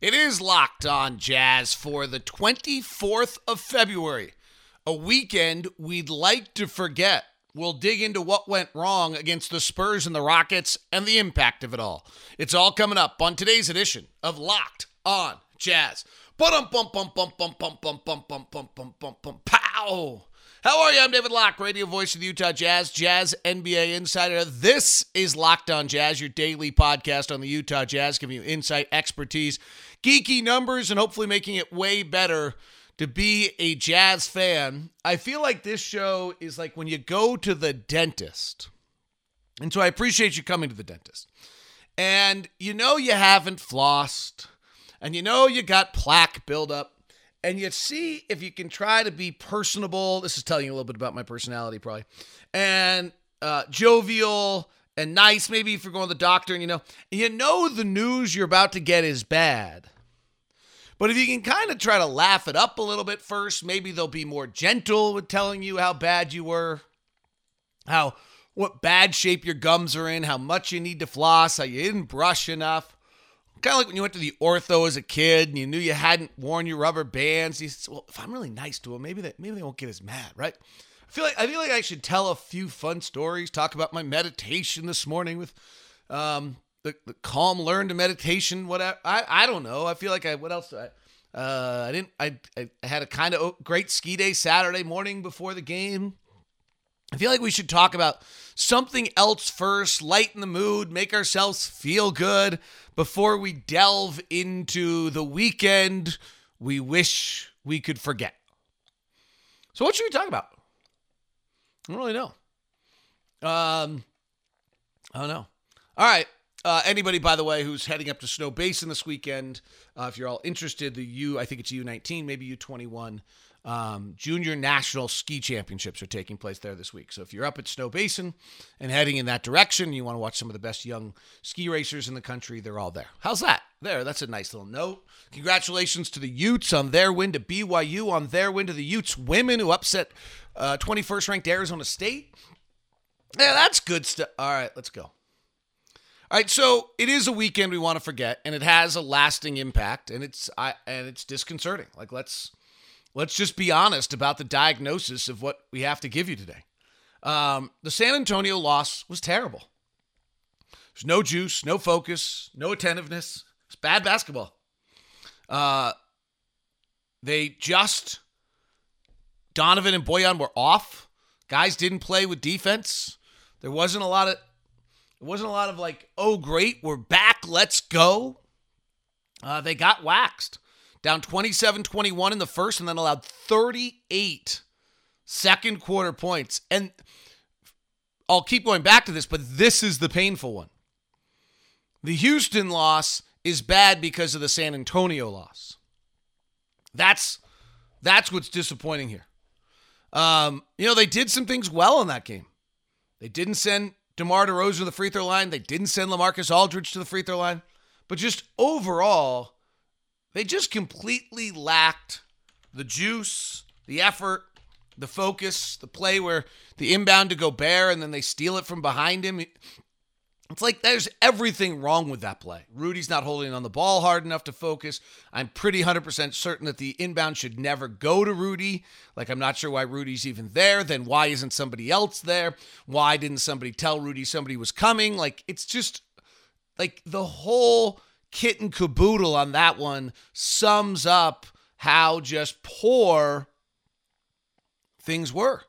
It is Locked On Jazz for the 24th of February, a weekend we'd like to forget. We'll dig into what went wrong against the Spurs and the Rockets and the impact of it all. It's all coming up on today's edition of Locked On Jazz. Pow! How are you? I'm David Locke, radio voice of the Utah Jazz, Jazz NBA insider. This is Locked On Jazz, your daily podcast on the Utah Jazz, giving you insight, expertise, geeky numbers, and hopefully making it way better to be a Jazz fan. I feel like this show is like when you go to the dentist. And so I appreciate you coming to the dentist. And you know you haven't flossed, and you know you got plaque buildup. And you see if you can try to be personable. This is telling you a little bit about my personality, probably. And jovial and nice, maybe if you're going to the doctor. And you know the news you're about to get is bad. But if you can kind of try to laugh it up a little bit first, maybe they'll be more gentle with telling you how bad you were, what bad shape your gums are in, how much you need to floss, how you didn't brush enough. Kind of like when you went to the ortho as a kid and you knew you hadn't worn your rubber bands. You said, well, if I'm really nice to them, maybe they won't get as mad, right? I feel like I should tell a few fun stories, talk about my meditation this morning with the Calm Learn to meditation, whatever. I don't know. I feel like what else? I had a kind of great ski day Saturday morning before the game. I feel like we should talk about something else first, lighten the mood, make ourselves feel good before we delve into the weekend we wish we could forget. So what should we talk about? I don't really know. I don't know. All right. Anybody, by the way, who's heading up to Snow Basin this weekend, if you're all interested, I think it's U19, maybe U21, Junior National Ski Championships are taking place there this week. So if you're up at Snow Basin and heading in that direction, you want to watch some of the best young ski racers in the country, they're all there. How's that? That's a nice little note. Congratulations to the Utes on their win, to BYU on their win, to the Utes women who upset 21st ranked Arizona State. Yeah, that's good stuff. All right, let's go. All right, so it is a weekend we want to forget, and it has a lasting impact, and it's disconcerting. Like let's just be honest about the diagnosis of what we have to give you today. The San Antonio loss was terrible. There's no juice, no focus, no attentiveness. It's bad basketball. Donovan and Bojan were off. Guys didn't play with defense. There wasn't a lot of like, oh great, we're back, let's go. They got waxed. Down 27-21 in the first, and then allowed 38 second quarter points. And I'll keep going back to this, but this is the painful one. The Houston loss is bad because of the San Antonio loss. That's what's disappointing here. They did some things well in that game. They didn't send DeMar DeRozan to the free throw line. They didn't send LaMarcus Aldridge to the free throw line. But just overall, they just completely lacked the juice, the effort, the focus, the play where the inbound to Gobert and then they steal it from behind him. It's like there's everything wrong with that play. Rudy's not holding on the ball hard enough to focus. I'm pretty 100% certain that the inbound should never go to Rudy. Like, I'm not sure why Rudy's even there. Then why isn't somebody else there? Why didn't somebody tell Rudy somebody was coming? Like, it's just like the whole kit and caboodle on that one sums up how just poor things were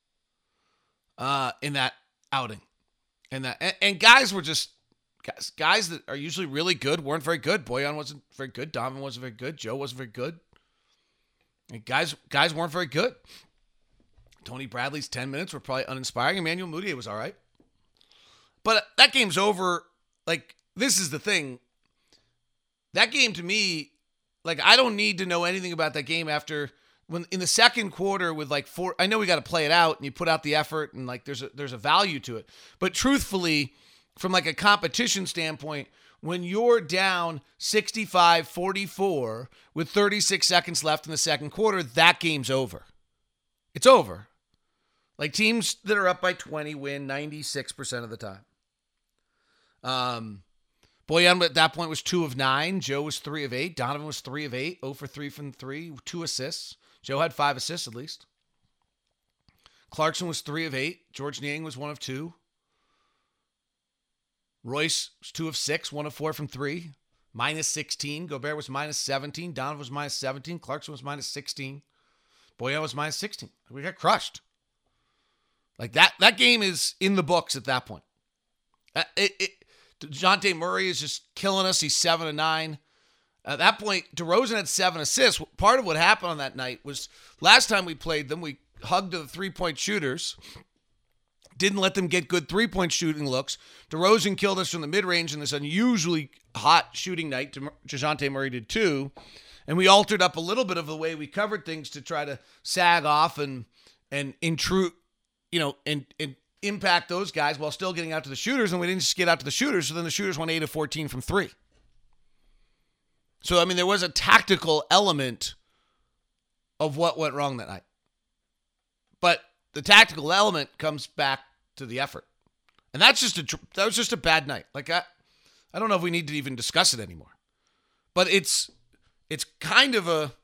in that outing. And guys were just guys that are usually really good weren't very good. Bojan wasn't very good. Donovan wasn't very good. Joe wasn't very good. And guys weren't very good. Tony Bradley's 10 minutes were probably uninspiring. Emmanuel Mudiay was all right. But that game's over. Like, this is the thing. That game to me, like, I don't need to know anything about that game after when in the second quarter with like four. I know we got to play it out and you put out the effort and like there's a value to it. But truthfully, from like a competition standpoint, when you're down 65-44 with 36 seconds left in the second quarter, that game's over. It's over. Like, teams that are up by 20 win 96% of the time. Bojan at that point was 2 of 9. Joe was 3 of 8. Donovan was 3 of 8. 0 for 3 from 3. 2 assists. Joe had 5 assists at least. Clarkson was 3 of 8. George Niang was 1 of 2. Royce was 2 of 6. 1 of 4 from 3. Minus 16. Gobert was minus 17. Donovan was minus 17. Clarkson was minus 16. Bojan was minus 16. We got crushed. Like that game is in the books at that point. DeJounte Murray is just killing us. He's 7 of 9. At that point, DeRozan had 7 assists. Part of what happened on that night was last time we played them, we hugged the three-point shooters. Didn't let them get good three-point shooting looks. DeRozan killed us from the mid-range in this unusually hot shooting night. DeJounte Murray did too. And we altered up a little bit of the way we covered things to try to sag off and intrude, and impact those guys while still getting out to the shooters. And we didn't just get out to the shooters. So then the shooters went 8 of 14 from 3. So, there was a tactical element of what went wrong that night. But the tactical element comes back to the effort. And that was just a bad night. Like, I don't know if we need to even discuss it anymore. But it's kind of a,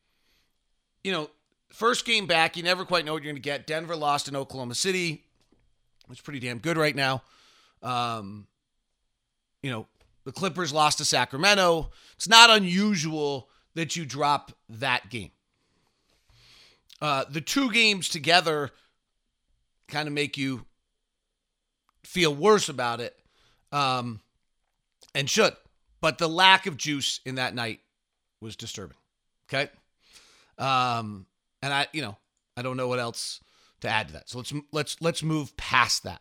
first game back, you never quite know what you're going to get. Denver lost in Oklahoma City. It's pretty damn good right now. The Clippers lost to Sacramento. It's not unusual that you drop that game. The two games together kind of make you feel worse about it, and should. But the lack of juice in that night was disturbing. Okay, and I don't know what else to add to that. So let's move past that.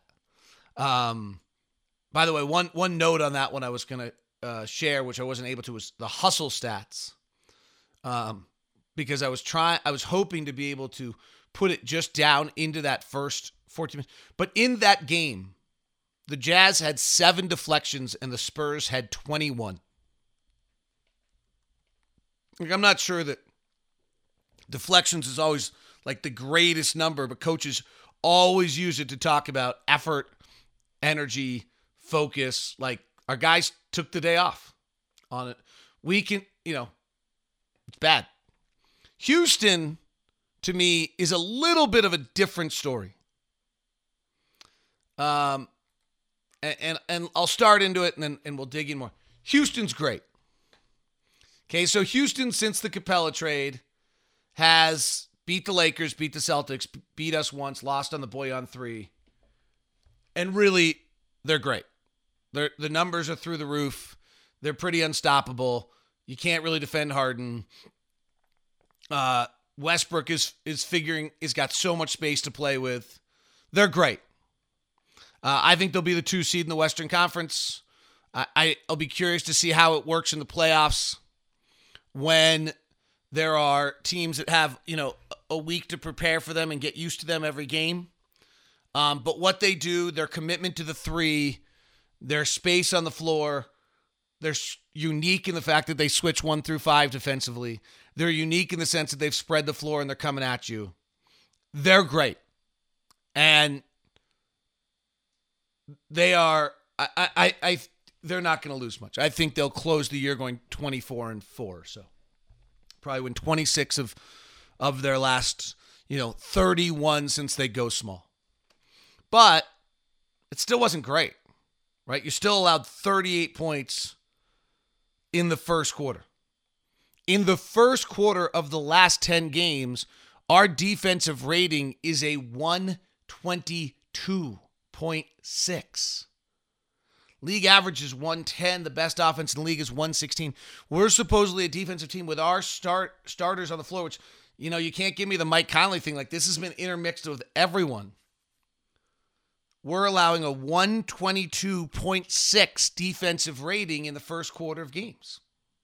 By the way, one note on that one I was going to share, which I wasn't able to, was the hustle stats. Because I was hoping to be able to put it just down into that first 14 minutes. But in that game, the Jazz had 7 deflections and the Spurs had 21. Like, I'm not sure that deflections is always like the greatest number, but coaches always use it to talk about effort, energy, focus. Like, our guys took the day off on it. We can, it's bad. Houston, to me, is a little bit of a different story. And I'll start into it and we'll dig in more. Houston's great. Okay, so Houston, since the Capella trade, has beat the Lakers, beat the Celtics, beat us once, lost on the Bojan 3. And really, they're great. The numbers are through the roof. They're pretty unstoppable. You can't really defend Harden. Westbrook is got so much space to play with. They're great. I think they'll be the 2 seed in the Western Conference. I'll be curious to see how it works in the playoffs when there are teams that have, a week to prepare for them and get used to them every game. But what they do, their commitment to the 3, their space on the floor, they're unique in the fact that they switch 1 through 5 defensively. They're unique in the sense that they've spread the floor and they're coming at you. They're great. And they are, they're not going to lose much. I think they'll close the year going 24-4. So probably win 26 of their last, 31 since they go small. But it still wasn't great, right? You still allowed 38 points in the first quarter. In the first quarter of the last 10 games, our defensive rating is a 122.6. League average is 110. The best offense in the league is 116. We're supposedly a defensive team with our starters on the floor, which, you can't give me the Mike Conley thing. Like, this has been intermixed with everyone. We're allowing a 122.6 defensive rating in the first quarter of games.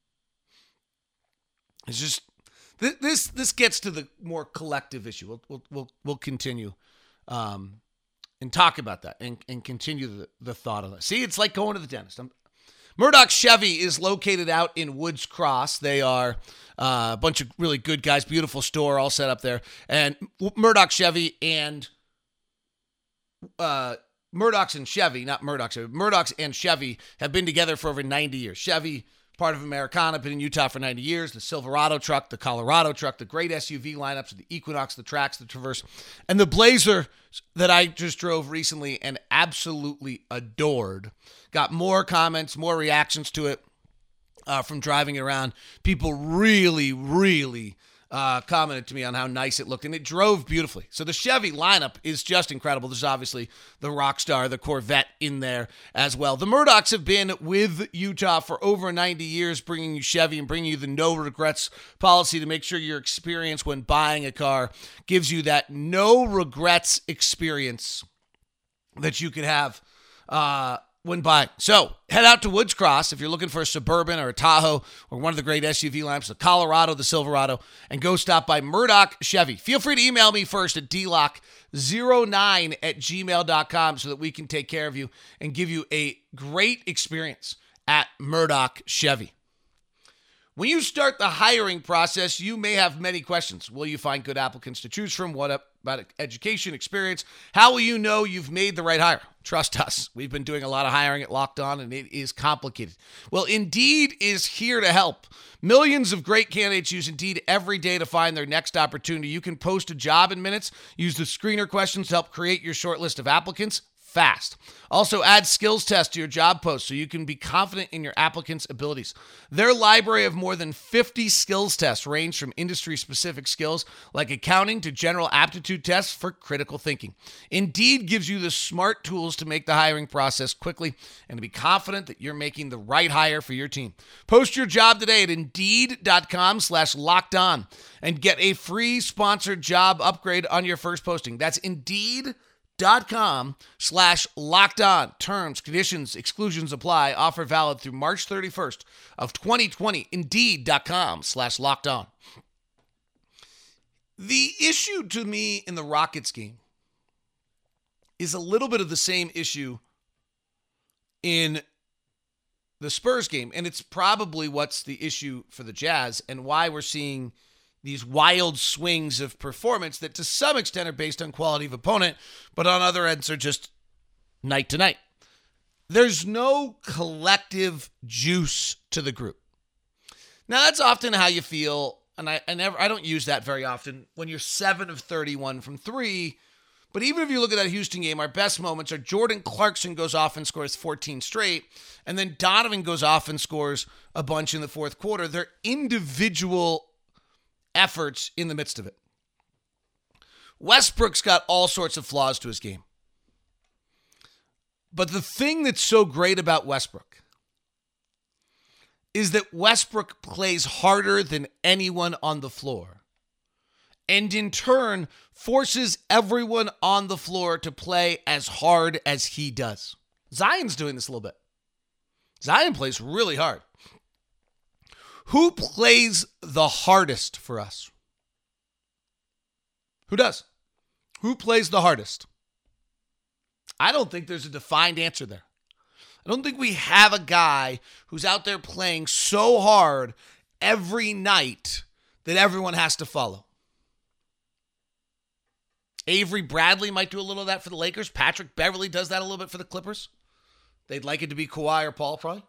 It's just this gets to the more collective issue. We'll continue and talk about that and continue the thought of that. See, it's like going to the dentist. Murdoch Chevy is located out in Woods Cross. They are a bunch of really good guys, beautiful store all set up there. And Murdoch Chevy and Murdoch's and Chevy, not Murdoch's, Murdoch's and Chevy have been together for over 90 years. Chevy, part of Americana, been in Utah for 90 years. The Silverado truck, the Colorado truck, the great SUV lineups, the Equinox, the Trax, the Traverse, and the Blazer that I just drove recently and absolutely adored. Got more comments, more reactions to it from driving it around. People really commented to me on how nice it looked, and it drove beautifully. So the Chevy lineup is just incredible. There's obviously the Rockstar, the Corvette in there as well. The Murdochs have been with Utah for over 90 years, bringing you Chevy and bringing you the no regrets policy to make sure your experience when buying a car gives you that no regrets experience that you could have when buying. So head out to Woods Cross if you're looking for a Suburban or a Tahoe or one of the great SUV lineups, the Colorado, the Silverado, and go stop by Murdoch Chevy. Feel free to email me first at dlock09@gmail.com so that we can take care of you and give you a great experience at Murdoch Chevy. When you start the hiring process, you may have many questions. Will you find good applicants to choose from? What about education, experience? How will you know you've made the right hire? Trust us. We've been doing a lot of hiring at Locked On, and it is complicated. Well, Indeed is here to help. Millions of great candidates use Indeed every day to find their next opportunity. You can post a job in minutes, use the screener questions to help create your short list of applicants fast. Also, add skills tests to your job post so you can be confident in your applicant's abilities. Their library of more than 50 skills tests range from industry-specific skills like accounting to general aptitude tests for critical thinking. Indeed gives you the smart tools to make the hiring process quickly and to be confident that you're making the right hire for your team. Post your job today at Indeed.com/lockedon and get a free sponsored job upgrade on your first posting. That's Indeed.com/lockedon. Terms, conditions, exclusions apply. Offer valid through March 31st of 2020. Indeed.com/lockedon. The issue to me in the Rockets game is a little bit of the same issue in the Spurs game, and it's probably what's the issue for the Jazz and why we're seeing these wild swings of performance that to some extent are based on quality of opponent, but on other ends are just night to night. There's no collective juice to the group. Now that's often how you feel, and I don't use that very often when you're 7 of 31 from 3. But even if you look at that Houston game, our best moments are Jordan Clarkson goes off and scores 14 straight, and then Donovan goes off and scores a bunch in the fourth quarter. They're individual efforts in the midst of it. Westbrook's got all sorts of flaws to his game. But the thing that's so great about Westbrook is that Westbrook plays harder than anyone on the floor, and in turn forces everyone on the floor to play as hard as he does. Zion's doing this a little bit. Zion plays really hard. Who plays the hardest for us? Who does? Who plays the hardest? I don't think there's a defined answer there. I don't think we have a guy who's out there playing so hard every night that everyone has to follow. Avery Bradley might do a little of that for the Lakers. Patrick Beverley does that a little bit for the Clippers. They'd like it to be Kawhi or Paul, probably.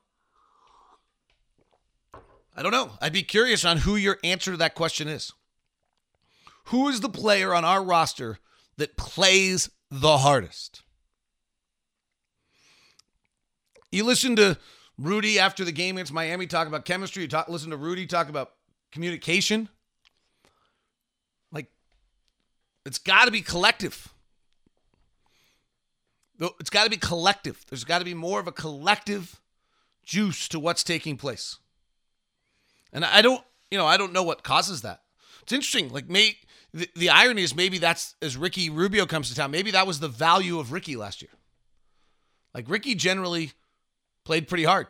I don't know. I'd be curious on who your answer to that question is. Who is the player on our roster that plays the hardest? You listen to Rudy after the game against Miami talk about chemistry. Listen to Rudy talk about communication. Like, it's got to be collective. It's got to be collective. There's got to be more of a collective juice to what's taking place. And I don't know what causes that. It's interesting. Like, the irony is maybe that's, as Ricky Rubio comes to town, maybe that was the value of Ricky last year. Like, Ricky generally played pretty hard.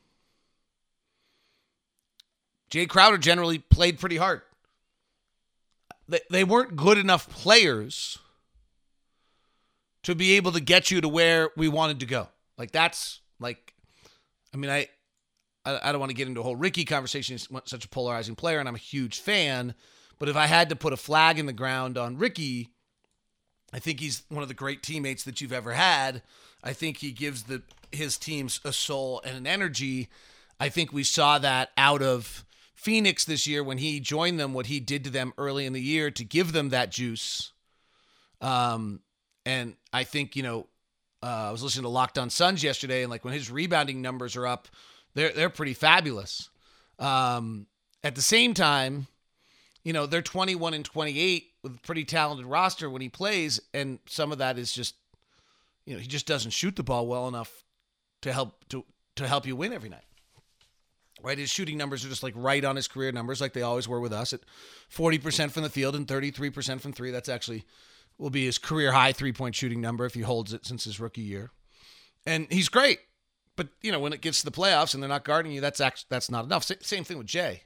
Jay Crowder generally played pretty hard. They weren't good enough players to be able to get you to where we wanted to go. Like, that's, like, I mean, I don't want to get into a whole Ricky conversation. He's such a polarizing player, and I'm a huge fan. But if I had to put a flag in the ground on Ricky, I think he's one of the great teammates that you've ever had. I think he gives his teams a soul and an energy. I think we saw that out of Phoenix this year when he joined them, what he did to them early in the year to give them that juice. And I think, I was listening to Locked On Suns yesterday, and like when his rebounding numbers are up, they're pretty fabulous. At the same time, they're 21-28 with a pretty talented roster when he plays, and some of that is just, he just doesn't shoot the ball well enough to help you win every night. Right, his shooting numbers are just like right on his career numbers, like they always were with us, at 40% from the field and 33% from three. That's actually will be his career high 3-point shooting number if he holds it since his rookie year. And he's great, but when it gets to the playoffs and they're not guarding you, that's not enough. Same thing with Jay.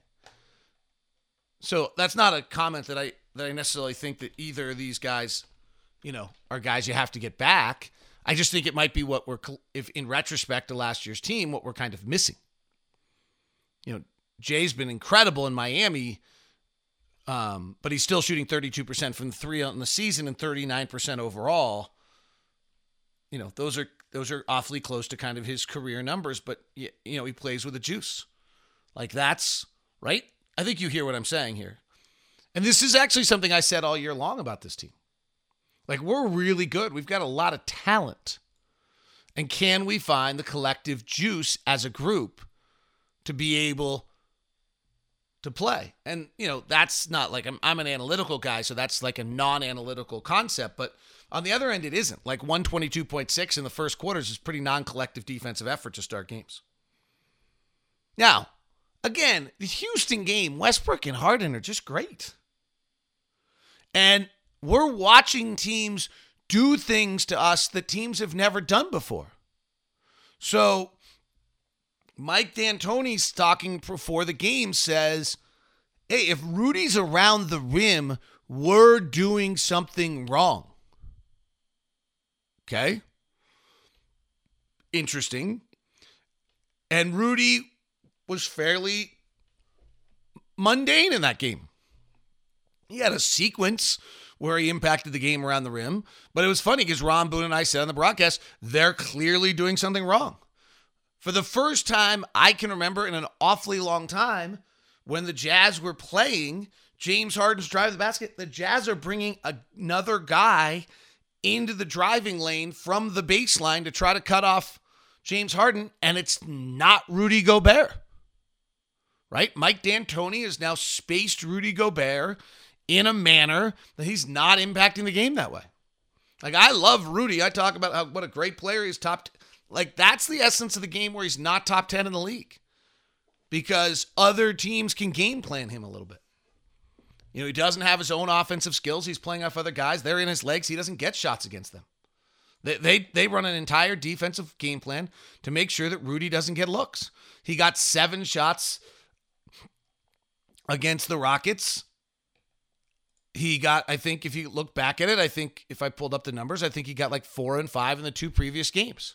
So that's not a comment that I necessarily think that either of these guys, are guys you have to get back. I just think it might be what if in retrospect to last year's team, what we're kind of missing. Jay's been incredible in Miami, but he's still shooting 32% from the three on the season and 39% overall. Those are awfully close to kind of his career numbers, but he plays with a juice. Like that's right. I think you hear what I'm saying here. And this is actually something I said all year long about this team. Like we're really good. We've got a lot of talent. And can we find the collective juice as a group to be able to play? And, that's not like I'm an analytical guy, so that's like a non-analytical concept. But on the other end, it isn't. Like 122.6 in the first quarters is pretty non-collective defensive effort to start games. Now, again, the Houston game, Westbrook and Harden are just great. And we're watching teams do things to us that teams have never done before. So Mike D'Antoni's talking before the game says, hey, if Rudy's around the rim, we're doing something wrong. Okay? Interesting. And Rudy was fairly mundane in that game. He had a sequence where he impacted the game around the rim, but it was funny because Ron Boone and I said on the broadcast, they're clearly doing something wrong. For the first time I can remember in an awfully long time, when the Jazz were playing, James Harden's driving the basket, the Jazz are bringing another guy into the driving lane from the baseline to try to cut off James Harden, and it's not Rudy Gobert. Right? Mike D'Antoni has now spaced Rudy Gobert in a manner that he's not impacting the game that way. Like, I love Rudy. I talk about what a great player he is, like, that's the essence of the game where he's not top 10 in the league. Because other teams can game plan him a little bit. He doesn't have his own offensive skills. He's playing off other guys. They're in his legs. He doesn't get shots against them. They run an entire defensive game plan to make sure that Rudy doesn't get looks. He got 7 shots against the Rockets. He got, I think if you look back at it, I think if I pulled up the numbers, I think he got like 4 and 5 in the 2 previous games.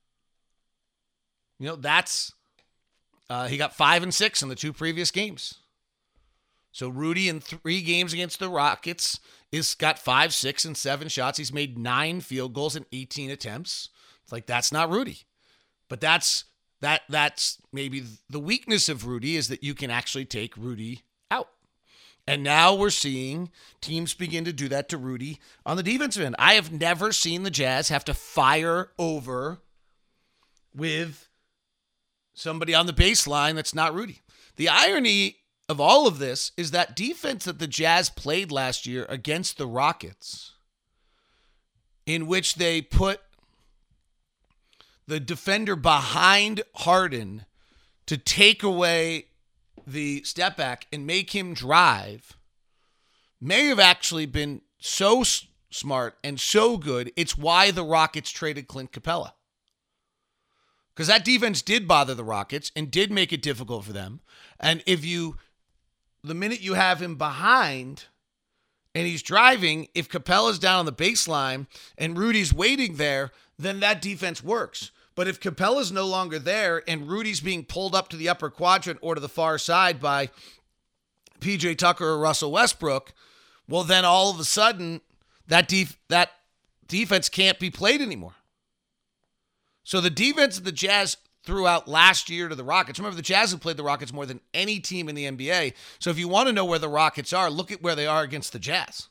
That's, he got 5 and 6 in the 2 previous games. So Rudy in 3 games against the Rockets is got 5, 6, and 7 shots. He's made 9 field goals in 18 attempts. It's like, that's not Rudy. But that's maybe the weakness of Rudy is that you can actually take Rudy out. And now we're seeing teams begin to do that to Rudy on the defensive end. I have never seen the Jazz have to fire over with somebody on the baseline that's not Rudy. The irony of all of this is that defense that the Jazz played last year against the Rockets, in which they put the defender behind Harden to take away the step back and make him drive, may have actually been so smart and so good. It's why the Rockets traded Clint Capella. Because that defense did bother the Rockets and did make it difficult for them. And the minute you have him behind and he's driving, if Capella's down on the baseline and Rudy's waiting there, then that defense works. But if Capella's no longer there and Rudy's being pulled up to the upper quadrant or to the far side by PJ Tucker or Russell Westbrook, well, then all of a sudden that defense can't be played anymore. So the defense that the Jazz threw out last year to the Rockets, remember the Jazz have played the Rockets more than any team in the NBA. So if you want to know where the Rockets are, look at where they are against the Jazz.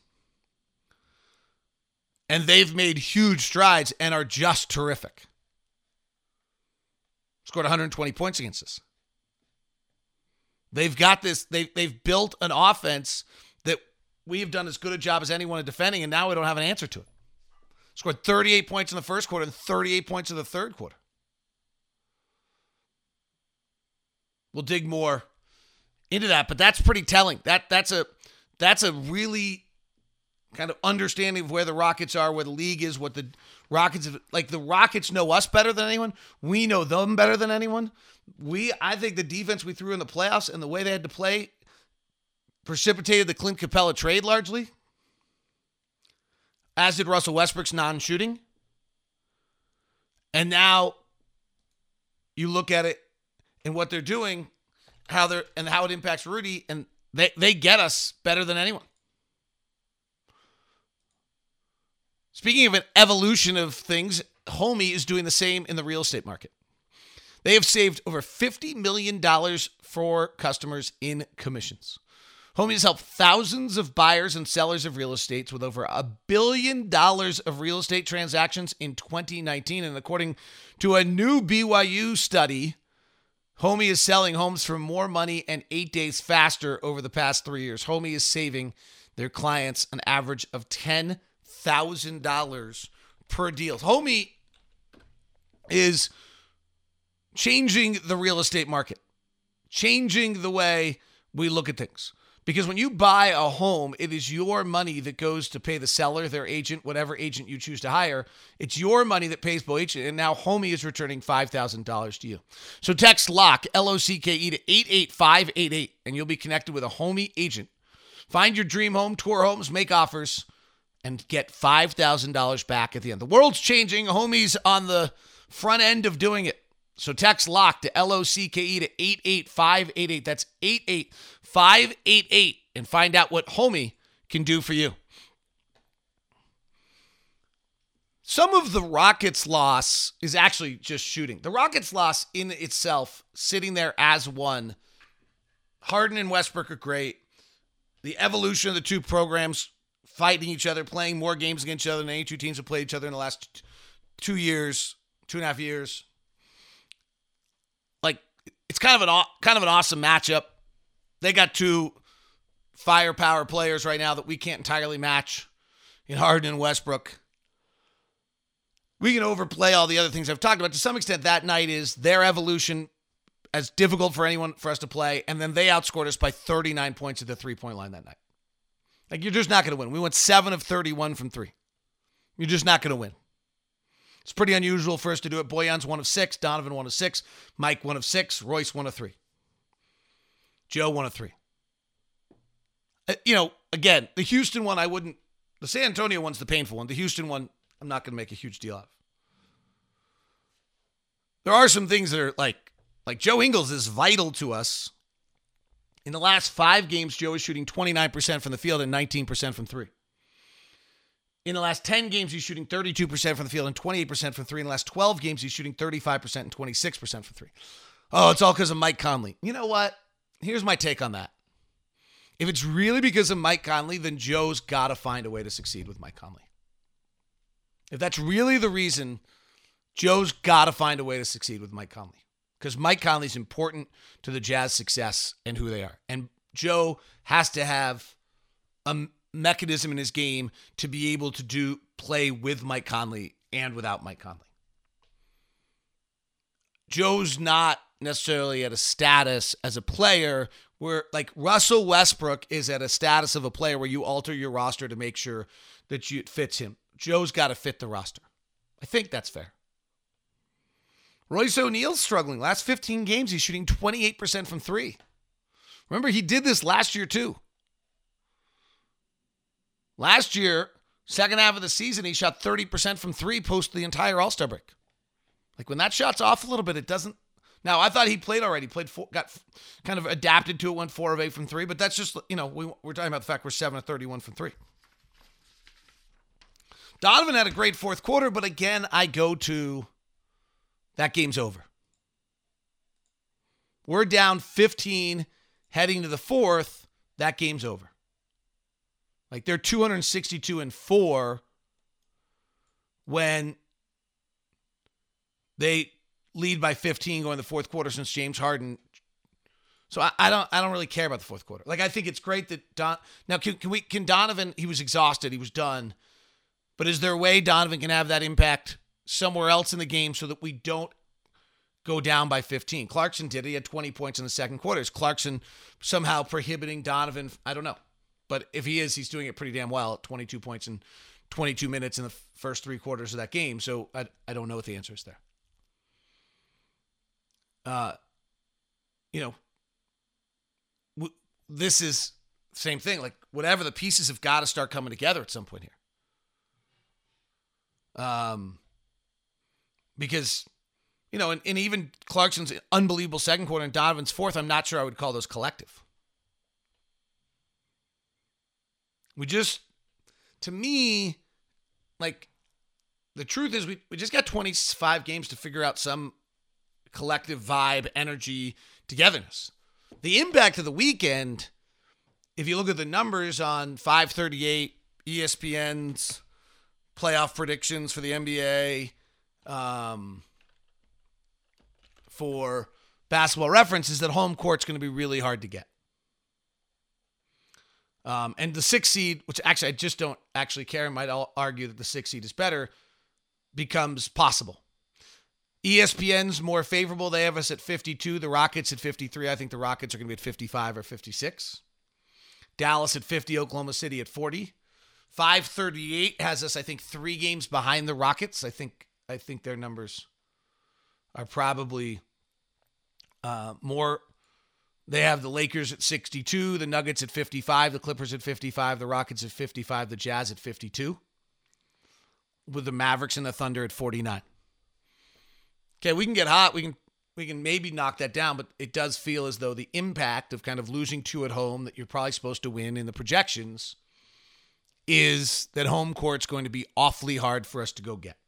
And they've made huge strides and are just terrific. Scored 120 points against us. They've got this, they've built an offense that we've done as good a job as anyone in defending, and now we don't have an answer to it. Scored 38 points in the first quarter and 38 points in the third quarter. We'll dig more into that, but that's pretty telling. That's a really kind of understanding of where the Rockets are, where the league is, what the Rockets like. The Rockets know us better than anyone. We know them better than anyone. I think the defense we threw in the playoffs and the way they had to play precipitated the Clint Capella trade largely, as did Russell Westbrook's non-shooting. And now you look at it and what they're doing, how it impacts Rudy, and they get us better than anyone. Speaking of an evolution of things, Homie is doing the same in the real estate market. They have saved over $50 million for customers in commissions. Homie has helped thousands of buyers and sellers of real estate with over $1 billion of real estate transactions in 2019. And according to a new BYU study, Homie is selling homes for more money and 8 days faster over the past 3 years. Homie is saving their clients an average of $10,000 per deal. Homie is changing the real estate market, changing the way we look at things. Because when you buy a home, it is your money that goes to pay the seller, their agent, whatever agent you choose to hire. It's your money that pays both agent, and now Homie is returning $5,000 to you. So text LOCK, L-O-C-K-E, to 88588, and you'll be connected with a Homie agent. Find your dream home, tour homes, make offers, and get $5,000 back at the end. The world's changing. Homie's on the front end of doing it. So text LOCK to L-O-C-K-E to 88588. That's 88588. And find out what Homie can do for you. Some of the Rockets' loss is actually just shooting. The Rockets' loss in itself, sitting there as one. Harden and Westbrook are great. The evolution of the two programs fighting each other, playing more games against each other than any two teams have played each other in the last 2 years, 2.5 years. Like, it's kind of an awesome matchup. They got two firepower players right now that we can't entirely match in Harden and Westbrook. We can overplay all the other things I've talked about. To some extent, that night is their evolution, as difficult for anyone for us to play, and then they outscored us by 39 points at the three-point line that night. Like, you're just not going to win. We went 7 of 31 from 3. You're just not going to win. It's pretty unusual for us to do it. Boyan's 1 of 6. Donovan 1 of 6. Mike 1 of 6. Royce 1 of 3. Joe 1 of 3. Again, the Houston one, the San Antonio one's the painful one. The Houston one, I'm not going to make a huge deal out of. There are some things that are like Joe Ingles is vital to us. In the last 5 games, Joe is shooting 29% from the field and 19% from 3. In the last 10 games, he's shooting 32% from the field and 28% from 3. In the last 12 games, he's shooting 35% and 26% from 3. Oh, it's all because of Mike Conley. You know what? Here's my take on that. If it's really because of Mike Conley, then Joe's got to find a way to succeed with Mike Conley. If that's really the reason, Joe's got to find a way to succeed with Mike Conley. Because Mike Conley's important to the Jazz success and who they are. And Joe has to have a mechanism in his game to be able to play with Mike Conley and without Mike Conley. Joe's not necessarily at a status as a player where, like, Russell Westbrook is at a status of a player where you alter your roster to make sure that it fits him. Joe's got to fit the roster. I think that's fair. Royce O'Neal's struggling. Last 15 games, he's shooting 28% from 3. Remember, he did this last year too. Last year, second half of the season, he shot 30% from 3 post the entire All-Star break. Like, when that shot's off a little bit, it doesn't. Now, I thought he played already. Got kind of adapted to it, went 4 of 8 from 3. But that's just, we're talking about the fact we're 7 of 31 from 3. Donovan had a great fourth quarter, but again, I go to that game's over. We're down 15 heading to the fourth. That game's over. Like they're 262-4 when they lead by 15 going the fourth quarter since James Harden. So I don't really care about the fourth quarter. Like I think it's great that now can Donovan, he was exhausted, he was done. But is there a way Donovan can have that impact somewhere else in the game so that we don't go down by 15? Clarkson did it. He had 20 points in the second quarter. Is Clarkson somehow prohibiting Donovan? I don't know. But if he is, he's doing it pretty damn well at 22 points in 22 minutes in the first three quarters of that game. So I don't know what the answer is there. This is the same thing. Like whatever, the pieces have got to start coming together at some point here. Because, and even Clarkson's unbelievable second quarter and Donovan's fourth, I'm not sure I would call those collective. To me, like, the truth is we just got 25 games to figure out some collective vibe, energy, togetherness. The impact of the weekend, if you look at the numbers on 538, ESPN's playoff predictions for the NBA, for Basketball Reference, is that home court's going to be really hard to get. And the 6 seed, which actually I just don't actually care, I might argue that the 6 seed is better, becomes possible. ESPN's more favorable. They have us at 52. The Rockets at 53. I think the Rockets are going to be at 55 or 56. Dallas at 50. Oklahoma City at 40. 538 has us, I think, 3 games behind the Rockets. I think their numbers are probably more. They have the Lakers at 62, the Nuggets at 55, the Clippers at 55, the Rockets at 55, the Jazz at 52, with the Mavericks and the Thunder at 49. Okay, we can get hot. We can maybe knock that down, but it does feel as though the impact of kind of losing 2 at home that you're probably supposed to win in the projections is that home court's going to be awfully hard for us to go get.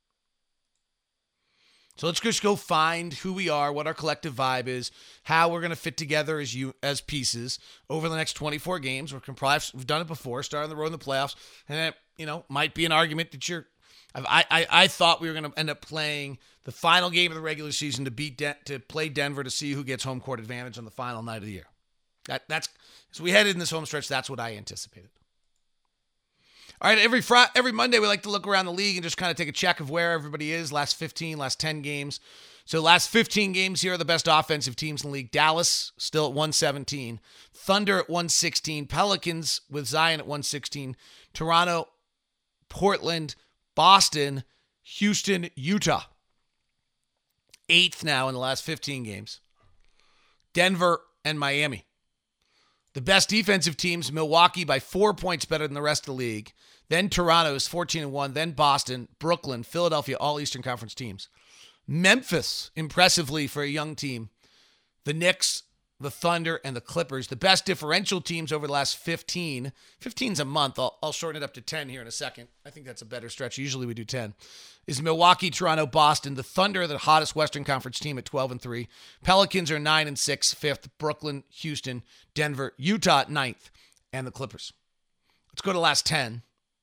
So let's just go find who we are, what our collective vibe is, how we're going to fit together as pieces over the next 24 games. We've done it before, start on the road in the playoffs, and it, might be an argument that I thought we were going to end up playing the final game of the regular season to play Denver to see who gets home court advantage on the final night of the year. That's as we headed in this home stretch. That's what I anticipated. All right, every Monday we like to look around the league and just kind of take a check of where everybody is, last 10 games. So last 15 games, here are the best offensive teams in the league. Dallas still at 117. Thunder at 116. Pelicans with Zion at 116. Toronto, Portland, Boston, Houston, Utah. 8th now in the last 15 games. Denver and Miami. The best defensive teams, Milwaukee by 4 points better than the rest of the league. Then Toronto is 14-1. Then Boston, Brooklyn, Philadelphia, all Eastern Conference teams. Memphis, impressively for a young team. The Knicks, the Thunder, and the Clippers. The best differential teams over the last 15. 15's a month. I'll shorten it up to 10 here in a second. I think that's a better stretch. Usually we do 10. Is Milwaukee, Toronto, Boston. The Thunder are the hottest Western Conference team at 12-3. Pelicans are 9-6, 5th. Brooklyn, Houston, Denver, Utah at 9th, and the Clippers. Let's go to the last 10.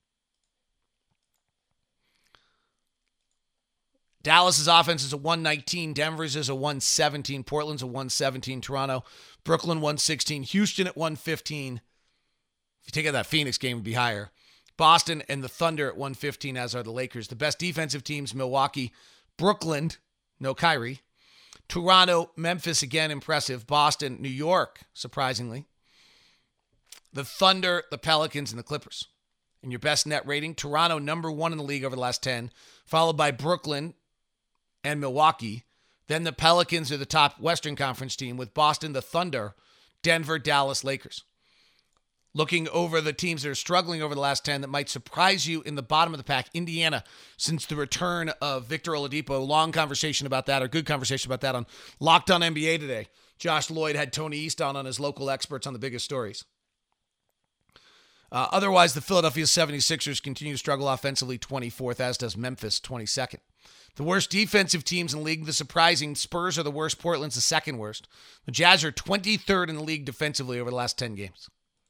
Dallas's offense is a 119. Denver's is a 117. Portland's a 117. Toronto, Brooklyn 116. Houston at 115. If you take out that Phoenix game, it would be higher. Boston and the Thunder at 115, as are the Lakers. The best defensive teams, Milwaukee, Brooklyn, no Kyrie. Toronto, Memphis, again, impressive. Boston, New York, surprisingly. The Thunder, the Pelicans, and the Clippers. And your best net rating, Toronto, number 1 in the league over the last 10, followed by Brooklyn and Milwaukee. Then the Pelicans are the top Western Conference team, with Boston, the Thunder, Denver, Dallas, Lakers. Looking over the teams that are struggling over the last 10 that might surprise you in the bottom of the pack, Indiana, since the return of Victor Oladipo. Long conversation about that, or good conversation about that on Locked On NBA today. Josh Lloyd had Tony East on his local experts on the biggest stories. Otherwise, the Philadelphia 76ers continue to struggle offensively, 24th, as does Memphis, 22nd. The worst defensive teams in the league, the surprising Spurs are the worst, Portland's the second worst. The Jazz are 23rd in the league defensively over the last 10 games.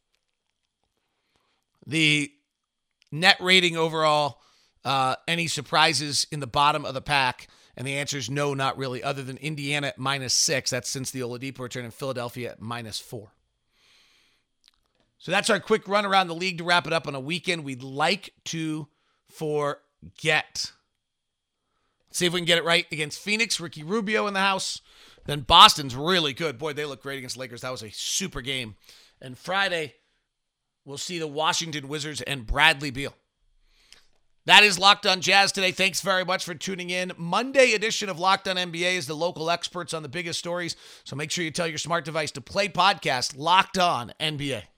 The net rating overall, any surprises in the bottom of the pack? And the answer is no, not really, other than Indiana at -6. That's since the Oladipo return, and Philadelphia at -4. So that's our quick run around the league to wrap it up on a weekend we'd like to forget. Let's see if we can get it right against Phoenix. Ricky Rubio in the house. Then Boston's really good. Boy, they look great against Lakers. That was a super game. And Friday, we'll see the Washington Wizards and Bradley Beal. That is Locked On Jazz today. Thanks very much for tuning in. Monday edition of Locked On NBA is the local experts on the biggest stories. So make sure you tell your smart device to play podcast Locked On NBA.